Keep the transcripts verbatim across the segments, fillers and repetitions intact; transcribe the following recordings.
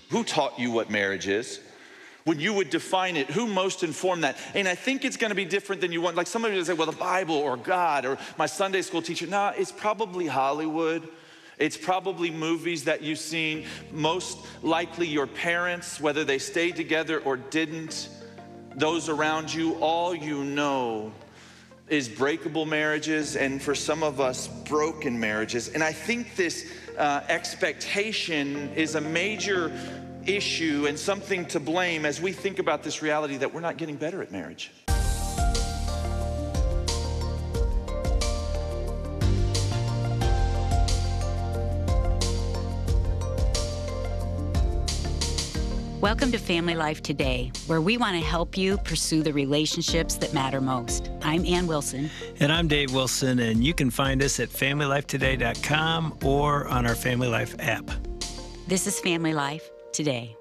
who taught you what marriage is? When you would define it, who most informed that? And I think it's gonna be different than you want. Like somebody would say, well, the Bible or God or my Sunday school teacher. No, it's probably Hollywood. It's probably movies that you've seen. Most likely your parents, whether they stayed together or didn't, those around you, all you know is breakable marriages, and for some of us, broken marriages. And I think this uh, expectation is a major issue and something to blame as we think about this reality that we're not getting better at marriage. Welcome to Family Life Today, where we want to help you pursue the relationships that matter most. I'm Ann Wilson. And I'm Dave Wilson, and you can find us at family life today dot com or on our Family Life app. This is Family Life Today.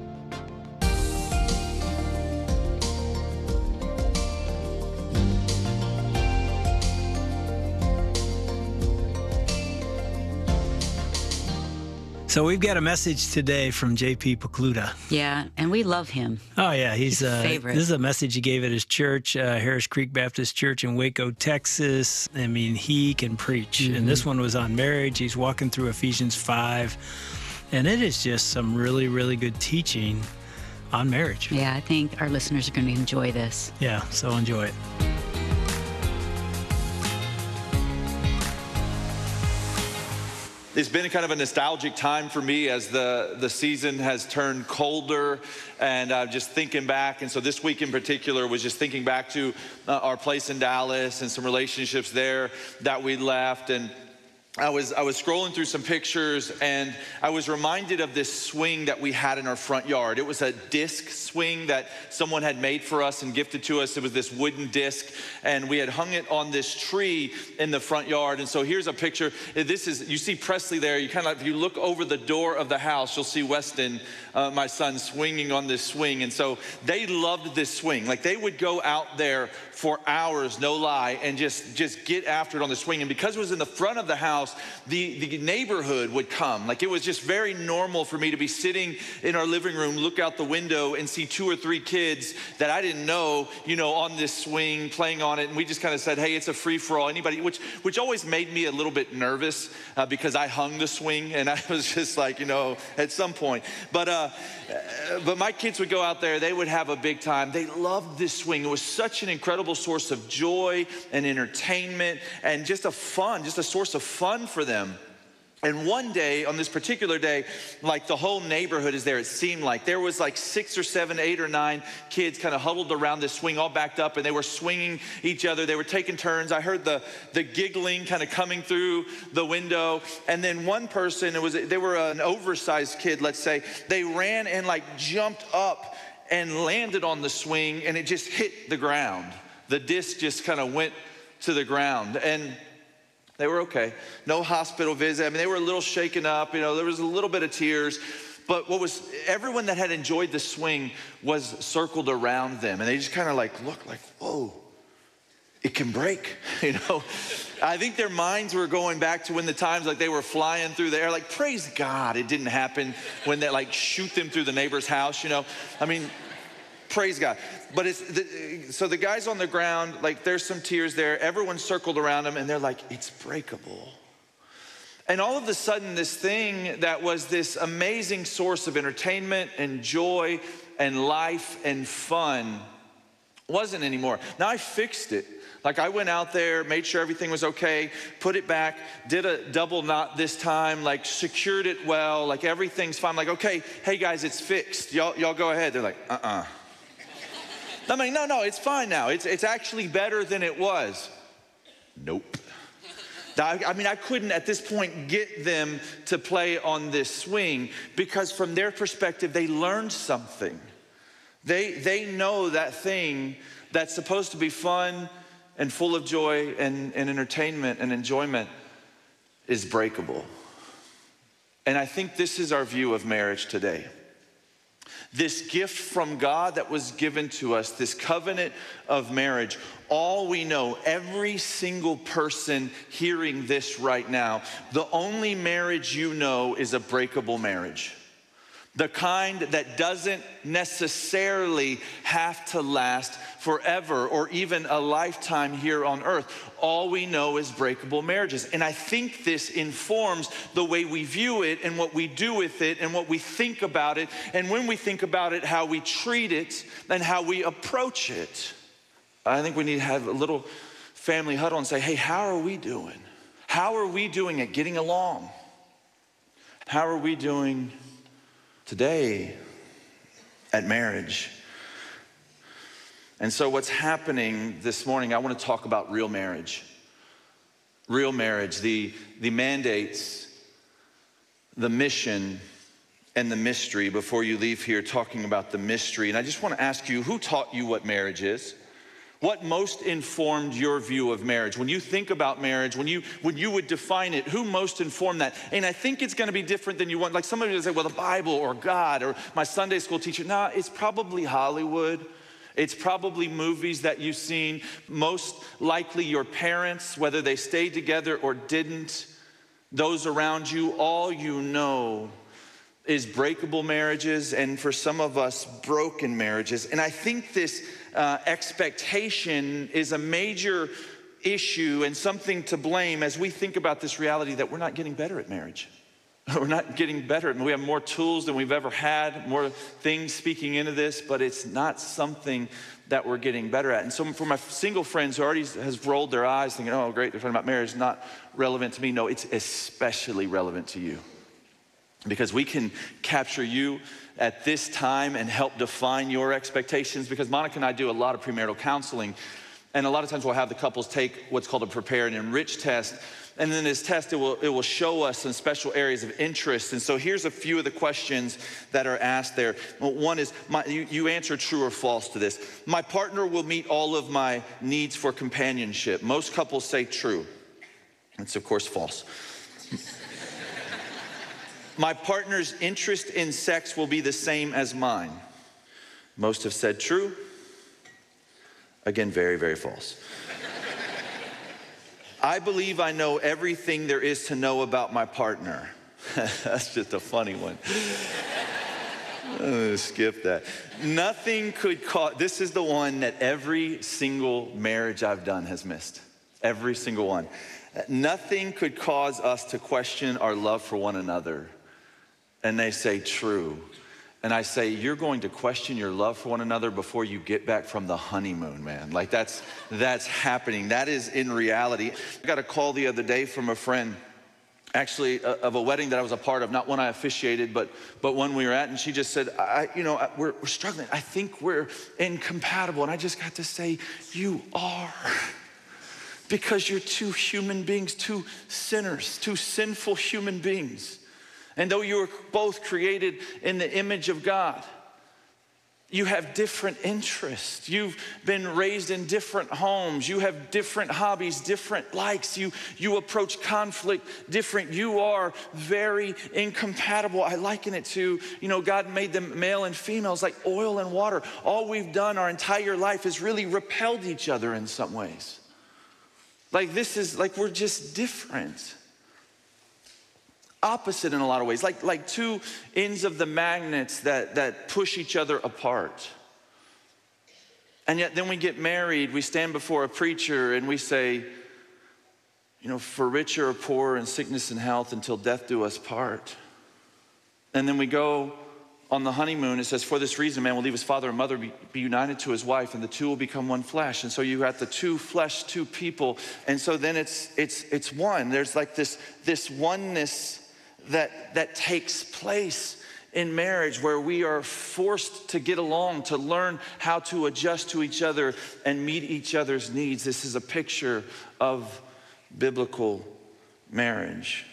So we've got a message today from J P Pokluda. Yeah, and we love him. Oh, yeah. He's, He's a uh, favorite. This is a message he gave at his church, uh, Harris Creek Baptist Church in Waco, Texas. I mean, he can preach. Mm-hmm. And this one was on marriage. He's walking through Ephesians five. And it is just some really, really good teaching on marriage. Yeah, I think our listeners are going to enjoy this. Yeah, so enjoy it. It's been kind of a nostalgic time for me as the, the season has turned colder, and I'm uh, just thinking back. And so this week in particular was just thinking back to uh, our place in Dallas and some relationships there that we left. And I was, I was scrolling through some pictures, and I was reminded of this swing that we had in our front yard. It was a disc swing that someone had made for us and gifted to us. It was this wooden disc, and we had hung it on this tree in the front yard. And so here's a picture. This is, you see Presley there. You kind of, if you look over the door of the house, you'll see Weston, uh, my son, swinging on this swing. And so they loved this swing. Like they would go out there for hours, no lie, and just, just get after it on the swing. And because it was in the front of the house, The, the neighborhood would come. Like it was just very normal for me to be sitting in our living room, look out the window and see two or three kids that I didn't know, you know, on this swing, playing on it. And we just kind of said, hey, it's a free for all. Anybody, which, which always made me a little bit nervous uh, because I hung the swing and I was just like, you know, at some point. But, uh, but my kids would go out there, they would have a big time. They loved this swing. It was such an incredible source of joy and entertainment and just a fun, just a source of fun for them. And one day, on this particular day, like the whole neighborhood is there, it seemed like. There was like six or seven, eight or nine kids kind of huddled around this swing, all backed up, and they were swinging each other. They were taking turns. I heard the, the giggling kind of coming through the window. And then one person, it was they were an oversized kid, let's say. They ran and like jumped up and landed on the swing, and it just hit the ground. The disc just kind of went to the ground. And they were okay. No hospital visit. I mean, they were a little shaken up. You know, there was a little bit of tears. But what was, everyone that had enjoyed the swing was circled around them. And they just kind of like looked like, whoa, it can break, you know. I think their minds were going back to when the times like they were flying through the air. Like, praise God, it didn't happen when they like shoot them through the neighbor's house, you know. I mean, praise God. But it's, the, so the guy's on the ground, like there's some tears there. Everyone's circled around him and they're like, it's breakable. And all of a sudden, this thing that was this amazing source of entertainment and joy and life and fun wasn't anymore. Now I fixed it. Like I went out there, made sure everything was okay, put it back, did a double knot this time, like secured it well, like everything's fine. Like, okay, hey guys, it's fixed. Y'all, y'all go ahead. They're like, uh-uh. I'm like, no, no, it's fine now. It's, it's actually better than it was. Nope. I, I mean, I couldn't at this point get them to play on this swing because from their perspective, they learned something. They, they know that thing that's supposed to be fun and full of joy and, and entertainment and enjoyment is breakable. And I think this is our view of marriage today. This gift from God that was given to us, this covenant of marriage, all we know, every single person hearing this right now, the only marriage you know is a breakable marriage. The kind that doesn't necessarily have to last forever or even a lifetime here on earth. All we know is breakable marriages. And I think this informs the way we view it and what we do with it and what we think about it. And when we think about it, how we treat it and how we approach it. I think we need to have a little family huddle and say, hey, how are we doing? How are we doing at getting along? How are we doing today at marriage? And so what's happening this morning, I want to talk about real marriage. Real marriage, the, the mandates, the mission, and the mystery before you leave here, talking about the mystery. And I just want to ask you, who taught you what marriage is? What most informed your view of marriage? When you think about marriage, when you when you would define it, who most informed that? And I think it's going to be different than you want. Like somebody would say, well, the Bible or God or my Sunday school teacher. No, it's probably Hollywood. It's probably movies that you've seen. Most likely your parents, whether they stayed together or didn't. Those around you, all you know is breakable marriages, and for some of us, broken marriages. And I think this uh, expectation is a major issue and something to blame as we think about this reality that we're not getting better at marriage. We're not getting better. We have more tools than we've ever had, more things speaking into this, but it's not something that we're getting better at. And so for my single friends who already has rolled their eyes thinking, oh, great, they're talking about marriage, not relevant to me. No, it's especially relevant to you. Because we can capture you at this time and help define your expectations. Because Monica and I do a lot of premarital counseling. And a lot of times we'll have the couples take what's called a prepare and enrich test. And then this test, it will, it will show us some special areas of interest. And so here's a few of the questions that are asked there. Well, one is, my, you, you answer true or false to this. My partner will meet all of my needs for companionship. Most couples say true. It's of course false. My partner's interest in sex will be the same as mine. Most have said true. Again, very, very false. I believe I know everything there is to know about my partner. That's just a funny one. I'm gonna skip that. Nothing could cause, this is the one that every single marriage I've done has missed. Every single one. Nothing could cause us to question our love for one another. And they say true. And I say, you're going to question your love for one another before you get back from the honeymoon, man. Like that's, that's happening. That is in reality. I got a call the other day from a friend, actually uh, of a wedding that I was a part of, not one I officiated, but, but one we were at. And she just said, I, you know, we're, we're struggling. I think we're incompatible. And I just got to say, you are. Because you're two human beings, two sinners, two sinful human beings. And though you were both created in the image of God, you have different interests. You've been raised in different homes. You have different hobbies, different likes. You, you approach conflict different. You are very incompatible. I liken it to, you know, God made them male and females like oil and water. All we've done our entire life is really repelled each other in some ways. Like this is, like we're just different. Opposite in a lot of ways, like, like two ends of the magnets that, that push each other apart. And yet then we get married, we stand before a preacher and we say, you know, for richer or poorer in sickness and health until death do us part. And then we go on the honeymoon, it says, for this reason, man will leave his father and mother, be, be united to his wife, and the two will become one flesh. And so you got the two flesh, two people. And so then it's it's it's one. There's like this, this oneness that, that takes place in marriage where we are forced to get along, to learn how to adjust to each other and meet each other's needs. This is a picture of biblical marriage.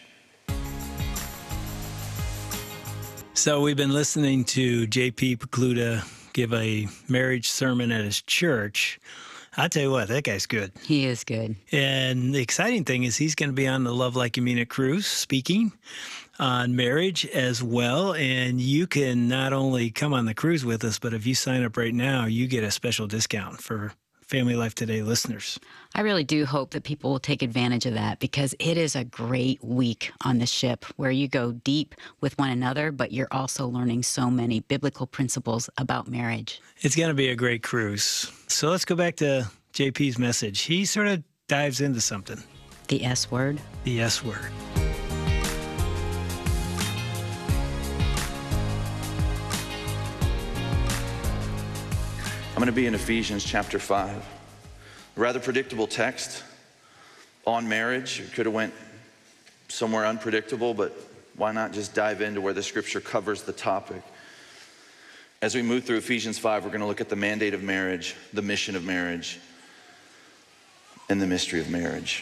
So we've been listening to J P Pokluda give a marriage sermon at his church. I'll tell you what, that guy's good. He is good. And the exciting thing is he's going to be on the Love Like You Mean It cruise speaking on marriage as well. And you can not only come on the cruise with us, but if you sign up right now, you get a special discount for Family Life Today listeners. I really do hope that people will take advantage of that, because it is a great week on the ship where you go deep with one another, but you're also learning so many biblical principles about marriage. It's going to be a great cruise. So let's go back to J P's message. He sort of dives into something. The S word. The S word. I'm going to be in Ephesians chapter five. A rather predictable text on marriage. It could have went somewhere unpredictable, but why not just dive into where the scripture covers the topic? As we move through Ephesians five, we're going to look at the mandate of marriage, the mission of marriage, and the mystery of marriage.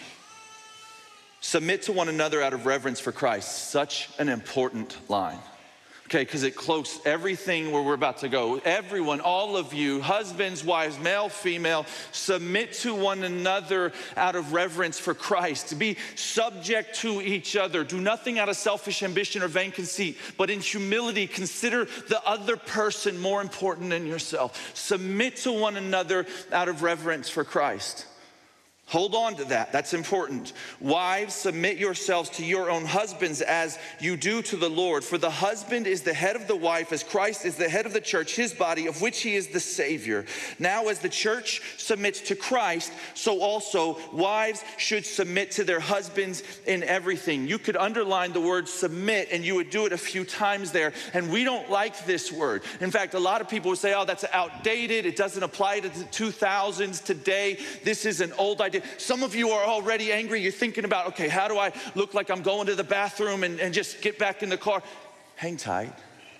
Submit to one another out of reverence for Christ. Such an important line. Okay, because it cloaks everything where we're about to go. Everyone, all of you, husbands, wives, male, female, submit to one another out of reverence for Christ. Be subject to each other. Do nothing out of selfish ambition or vain conceit, but in humility consider the other person more important than yourself. Submit to one another out of reverence for Christ. Hold on to that. That's important. Wives, submit yourselves to your own husbands as you do to the Lord. For the husband is the head of the wife, as Christ is the head of the church, his body, of which he is the Savior. Now, as the church submits to Christ, so also wives should submit to their husbands in everything. You could underline the word submit, and you would do it a few times there. And we don't like this word. In fact, a lot of people would say, oh, that's outdated. It doesn't apply to the two thousands today. This is an old idea. Some of you are already angry. You're thinking about, okay, how do I look like I'm going to the bathroom and, and just get back in the car? Hang tight.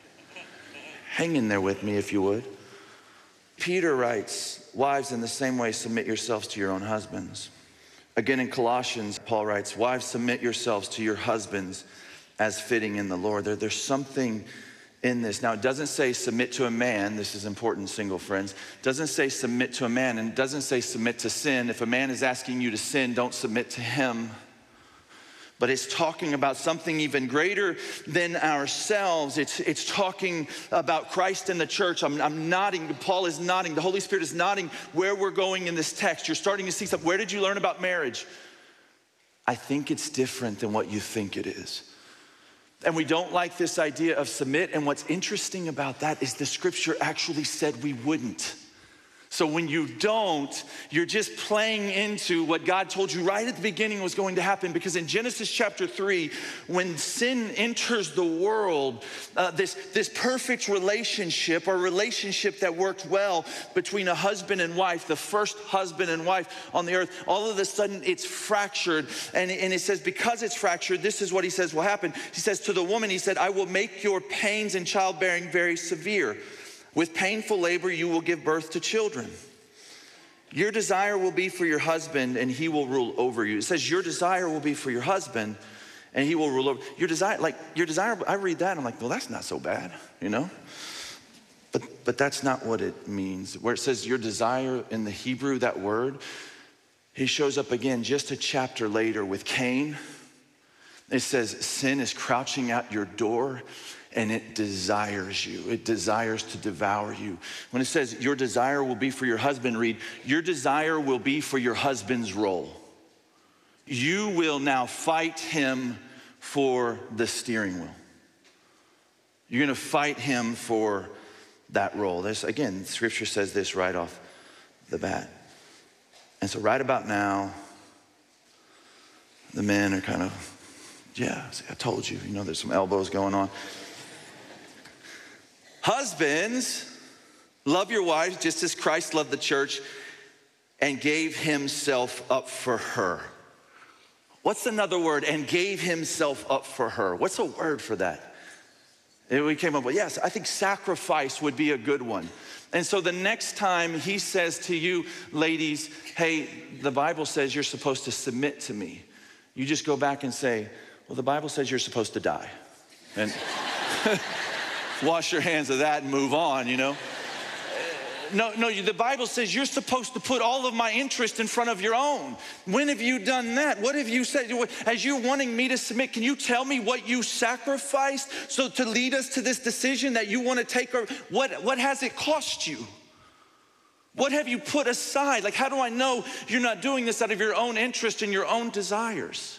Hang in there with me if you would. Peter writes, wives, in the same way, submit yourselves to your own husbands. Again, in Colossians, Paul writes, wives, submit yourselves to your husbands as fitting in the Lord. There, there's something in this. Now, it doesn't say submit to a man. This is important, single friends. It doesn't say submit to a man, and it doesn't say submit to sin. If a man is asking you to sin, don't submit to him. But it's talking about something even greater than ourselves. It's, it's talking about Christ and the church. I'm, I'm nodding. Paul is nodding. The Holy Spirit is nodding where we're going in this text. You're starting to see something. Where did you learn about marriage? I think it's different than what you think it is. And we don't like this idea of submit. And what's interesting about that is the scripture actually said we wouldn't. So when you don't, you're just playing into what God told you right at the beginning was going to happen. Because in Genesis chapter three, when sin enters the world, uh, this, this perfect relationship, or relationship that worked well between a husband and wife, the first husband and wife on the earth, all of a sudden it's fractured. And, and it says, because it's fractured, this is what he says will happen. He says to the woman, he said, I will make your pains in childbearing very severe. With painful labor, you will give birth to children. Your desire will be for your husband, and he will rule over you. It says your desire will be for your husband, and he will rule over. Your desire, like your desire, I read that, and I'm like, well, that's not so bad, you know? But, but that's not what it means. Where it says your desire in the Hebrew, that word, he shows up again just a chapter later with Cain. It says sin is crouching at your door, and it desires you. It desires to devour you. When it says your desire will be for your husband, read, your desire will be for your husband's role. You will now fight him for the steering wheel. You're gonna fight him for that role. This, again, scripture says this right off the bat. And so right about now, the men are kind of, yeah, see, I told you, you know, there's some elbows going on. Husbands, love your wives just as Christ loved the church and gave himself up for her. What's another word? And gave himself up for her. What's a word for that? And we came up with, yes, I think sacrifice would be a good one. And so the next time he says to you, ladies, hey, the Bible says you're supposed to submit to me. You just go back and say, well, the Bible says you're supposed to die. And wash your hands of that and move on, you know? No, no, the Bible says you're supposed to put all of my interest in front of your own. When have you done that? What have you said? As you're wanting me to submit, can you tell me what you sacrificed so to lead us to this decision that you want to take? Or what, what has it cost you? What have you put aside? Like, how do I know you're not doing this out of your own interest and your own desires?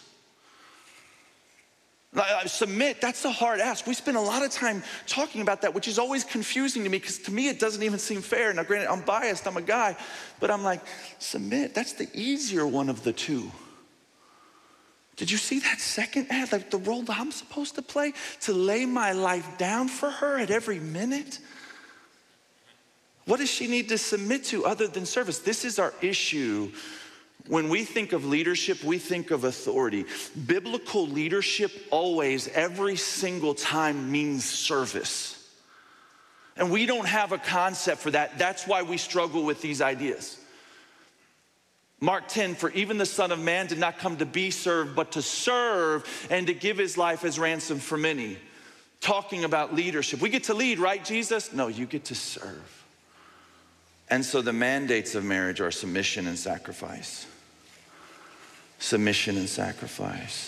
Submit, that's a hard ask. We spend a lot of time talking about that, which is always confusing to me, because to me it doesn't even seem fair. Now granted, I'm biased, I'm a guy, but I'm like, submit, that's the easier one of the two. Did you see that second ad? Like the role that I'm supposed to play, to lay my life down for her at every minute? What does she need to submit to other than service? This is our issue. When we think of leadership, we think of authority. Biblical leadership always, every single time, means service. And we don't have a concept for that. That's why we struggle with these ideas. Mark ten, for even the Son of Man did not come to be served, but to serve and to give his life as ransom for many. Talking about leadership. We get to lead, right, Jesus? No, you get to serve. And so the mandates of marriage are submission and sacrifice. Submission and sacrifice.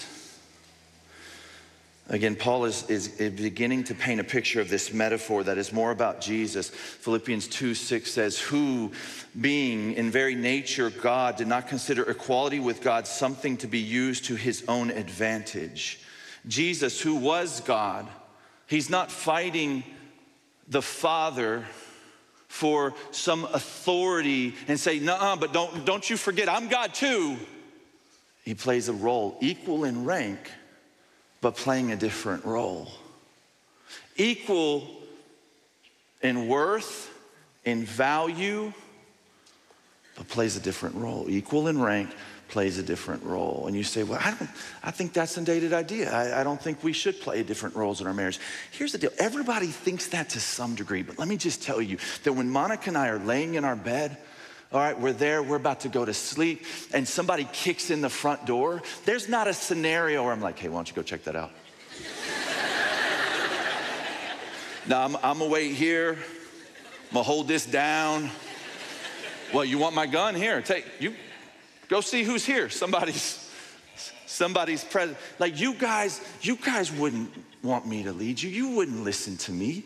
Again, Paul is, is beginning to paint a picture of this metaphor that is more about Jesus. Philippians two six says, who, being in very nature God, did not consider equality with God something to be used to his own advantage. Jesus, who was God, he's not fighting the Father for some authority and say, nuh-uh, but don't, don't you forget, I'm God too. He plays a role equal in rank, but playing a different role. Equal in worth, in value, but plays a different role. Equal in rank, plays a different role. And you say, well, I don't, I think that's a dated idea. I, I don't think we should play different roles in our marriage. Here's the deal. Everybody thinks that to some degree, but let me just tell you that when Monica and I are laying in our bed, all right, we're there, we're about to go to sleep, and somebody kicks in the front door, there's not a scenario where I'm like, hey, why don't you go check that out? Now, I'm, I'm gonna wait here, I'm gonna hold this down. Well, you want my gun? Here, take, you, go see who's here. Somebody's, somebody's present. Like you guys, you guys wouldn't want me to lead you. You wouldn't listen to me.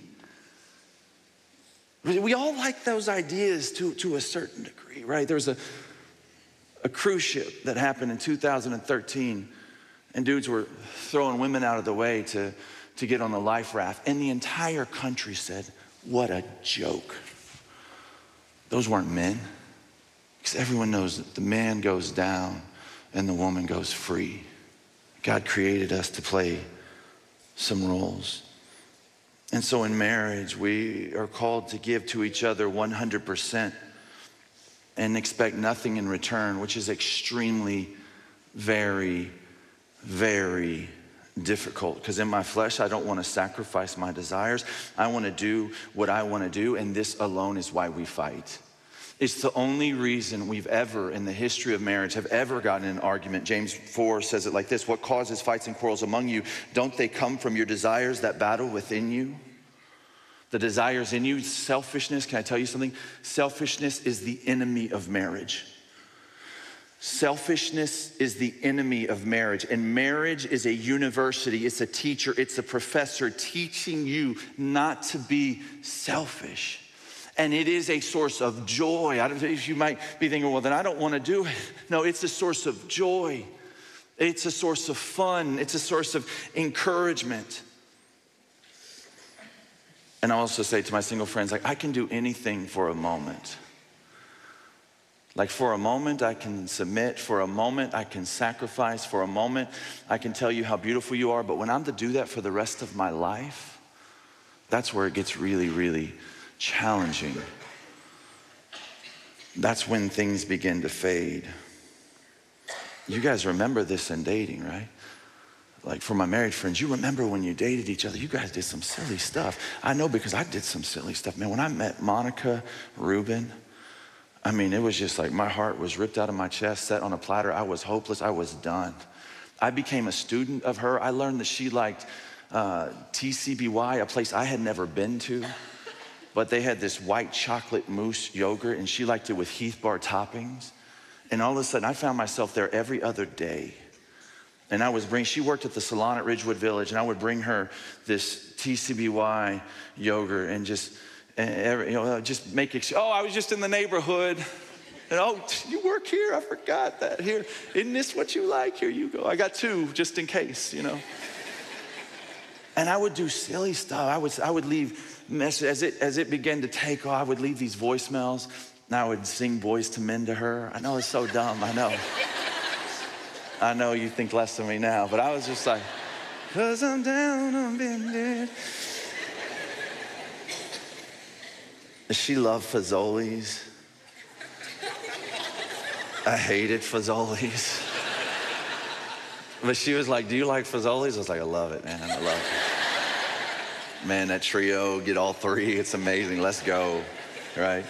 We all like those ideas to, to a certain degree, right? There was a, a cruise ship that happened in two thousand thirteen, and dudes were throwing women out of the way to, to get on the life raft. And the entire country said, what a joke. Those weren't men. Because everyone knows that the man goes down and the woman goes free. God created us to play some roles. And so in marriage, we are called to give to each other one hundred percent and expect nothing in return, which is extremely, very, very difficult. Because in my flesh, I don't want to sacrifice my desires. I want to do what I want to do, and this alone is why we fight. It's the only reason we've ever, in the history of marriage, have ever gotten in an argument. James four says it like this: what causes fights and quarrels among you? Don't they come from your desires that battle within you? The desires in you, selfishness. Can I tell you something? Selfishness is the enemy of marriage. Selfishness is the enemy of marriage. And marriage is a university, it's a teacher, it's a professor teaching you not to be selfish. And it is a source of joy. I don't know if you might be thinking, well, then I don't want to do it. No, it's a source of joy. It's a source of fun. It's a source of encouragement. And I also say to my single friends, like, I can do anything for a moment. Like for a moment, I can submit. For a moment, I can sacrifice. For a moment, I can tell you how beautiful you are. But when I'm to do that for the rest of my life, that's where it gets really, really challenging. That's when things begin to fade. You guys remember this in dating, right? Like for my married friends, you remember when you dated each other, you guys did some silly stuff. I know because I did some silly stuff. Man, when I met Monica Rubin, I mean, it was just like my heart was ripped out of my chest, set on a platter. I was hopeless, I was done. I became a student of her. I learned that she liked uh, T C B Y, a place I had never been to. But they had this white chocolate mousse yogurt, and she liked it with Heath Bar toppings. And all of a sudden, I found myself there every other day. And I was bring, she worked at the salon at Ridgewood Village, and I would bring her this T C B Y yogurt and just, And every, you know, just make ex- oh, I was just in the neighborhood. And oh, you work here? I forgot that. Here, isn't this what you like? Here you go. I got two just in case, you know. And I would do silly stuff. I would, I would leave messages. As it, as it began to take off, I would leave these voicemails. And I would sing Boys to Men to her. I know it's so dumb, I know. I know you think less of me now, but I was just like, cause I'm down on bended. She loved Fazoli's. I hated Fazoli's. But she was like, do you like Fazoli's? I was like, I love it, man, I love it. Man, that trio, get all three, it's amazing, let's go, right?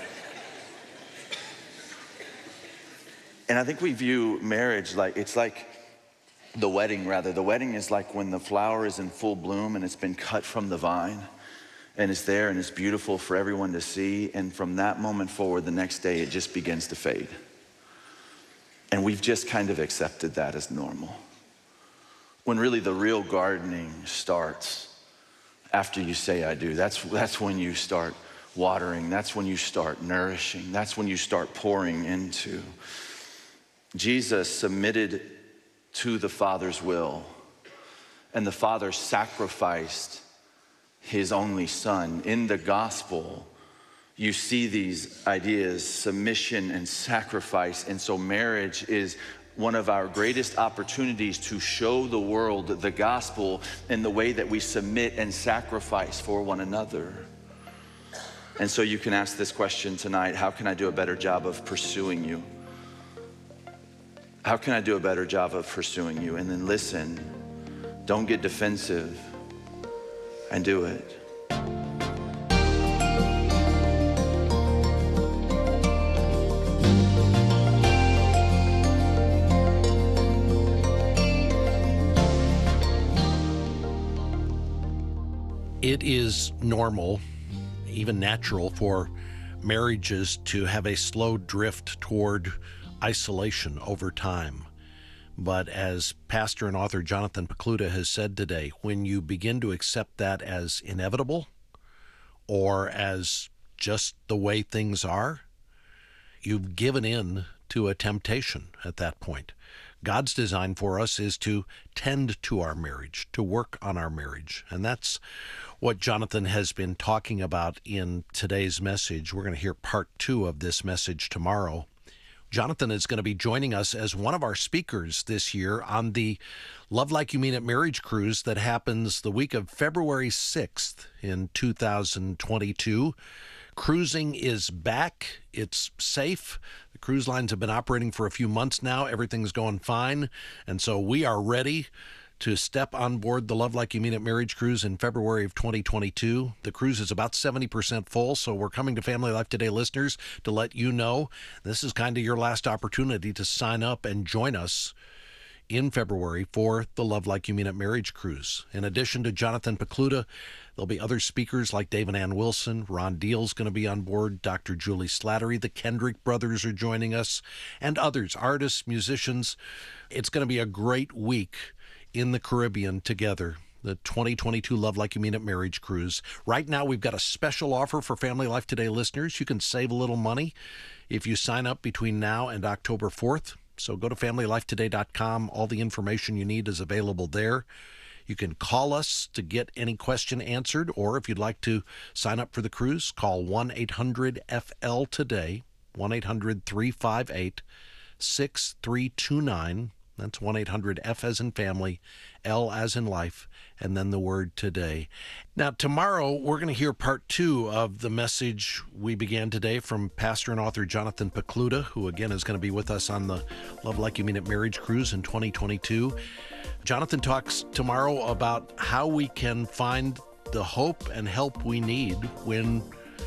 And I think we view marriage like, it's like the wedding rather. The wedding is like when the flower is in full bloom and it's been cut from the vine and it's there and it's beautiful for everyone to see. And from that moment forward, the next day, it just begins to fade. And we've just kind of accepted that as normal. When really the real gardening starts after you say I do. That's, that's when you start watering. That's when you start nourishing. That's when you start pouring into. Jesus submitted to the Father's will, and the Father sacrificed his only Son. In the gospel, you see these ideas, submission and sacrifice. And so marriage is one of our greatest opportunities to show the world the gospel in the way that we submit and sacrifice for one another. And so you can ask this question tonight: how can I do a better job of pursuing you? How can I do a better job of pursuing you? And then listen, don't get defensive, and do it. It is normal, even natural, for marriages to have a slow drift toward isolation over time. But as pastor and author Jonathan Pokluda has said today, when you begin to accept that as inevitable or as just the way things are, you've given in to a temptation at that point. God's design for us is to tend to our marriage, to work on our marriage. And that's what Jonathan has been talking about in today's message. We're going to hear part two of this message tomorrow. Jonathan is going to be joining us as one of our speakers this year on the Love Like You Mean It Marriage Cruise that happens the week of February sixth in two thousand twenty-two. Cruising is back. It's safe. The cruise lines have been operating for a few months now. Everything's going fine. And so we are ready to step on board the Love Like You Mean It Marriage Cruise in February of twenty twenty-two. The cruise is about seventy percent full, so we're coming to Family Life Today listeners to let you know this is kind of your last opportunity to sign up and join us in February for the Love Like You Mean It Marriage Cruise. In addition to Jonathan Pokluda, there'll be other speakers like Dave and Ann Wilson. Ron Deal's going to be on board. Doctor Julie Slattery. The Kendrick brothers are joining us, and others, artists, musicians. It's going to be a great week in the Caribbean together, the twenty twenty-two Love Like You Mean It Marriage Cruise. Right now, we've got a special offer for Family Life Today listeners. You can save a little money if you sign up between now and October fourth. So go to family life today dot com. All the information you need is available there. You can call us to get any question answered, or if you'd like to sign up for the cruise, call one eight hundred F L today, one eight hundred three five eight six three two nine. That's one eight hundred F as in family, L as in life, and then the word today. Now, tomorrow, we're going to hear part two of the message we began today from pastor and author Jonathan Pokluda, who again is going to be with us on the Love Like You Mean It Marriage Cruise in twenty twenty-two. Jonathan talks tomorrow about how we can find the hope and help we need when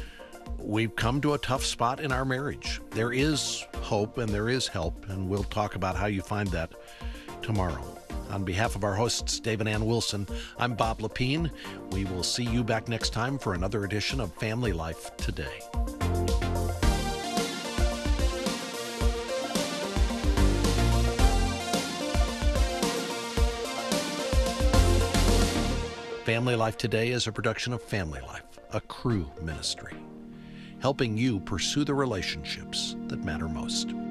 we've come to a tough spot in our marriage. There is hope and there is help, and we'll talk about how you find that tomorrow. On behalf of our hosts, Dave and Ann Wilson, I'm Bob Lepine. We will see you back next time for another edition of Family Life Today. Family Life Today is a production of Family Life, a Cru ministry. helping you pursue the relationships that matter most.